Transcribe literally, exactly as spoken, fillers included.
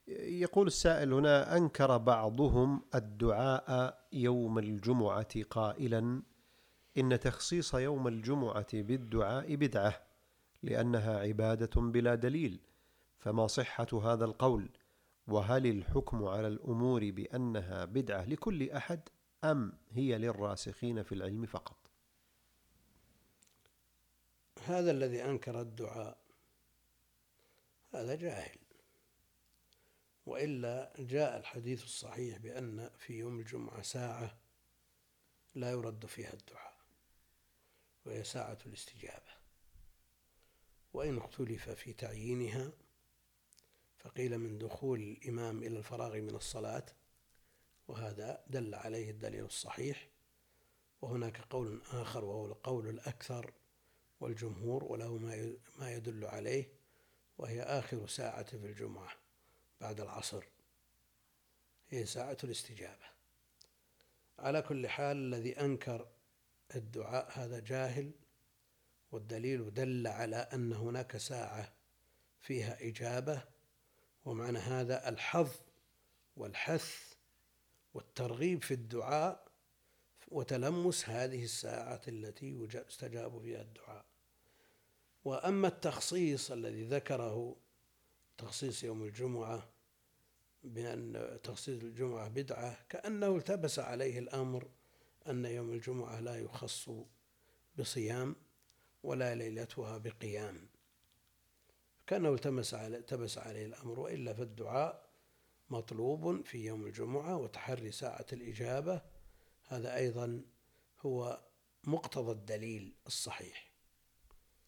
يقول السائل هنا: أنكر بعضهم الدعاء يوم الجمعة قائلا إن تخصيص يوم الجمعة بالدعاء بدعة لأنها عبادة بلا دليل، فما صحة هذا القول؟ وهل الحكم على الأمور بأنها بدعة لكل أحد أم هي للراسخين في العلم فقط؟ هذا الذي أنكر الدعاء هذا جاهل، وإلا جاء الحديث الصحيح بأن في يوم الجمعة ساعة لا يرد فيها الدعاء، وهي ساعة الاستجابة، وإن اختلف في تعيينها فقيل من دخول الإمام إلى الفراغ من الصلاة، وهذا دل عليه الدليل الصحيح، وهناك قول آخر وهو القول الأكثر والجمهور وله ما يدل عليه، وهي آخر ساعة في الجمعة بعد العصر، هي ساعة الاستجابة. على كل حال الذي أنكر الدعاء هذا جاهل، والدليل دل على أن هناك ساعة فيها إجابة، ومعنى هذا الحظ والحث والترغيب في الدعاء وتلمس هذه الساعة التي يستجاب فيها الدعاء. وأما التخصيص الذي ذكره، تخصيص يوم الجمعة بأن تخصيص الجمعة بدعة، كأنه التبس عليه الأمر أن يوم الجمعة لا يخص بصيام ولا ليلتها بقيام، كأنه التبس عليه الأمر، وإلا فالدعاء مطلوب في يوم الجمعة، وتحري ساعة الإجابة هذا أيضا هو مقتضى الدليل الصحيح.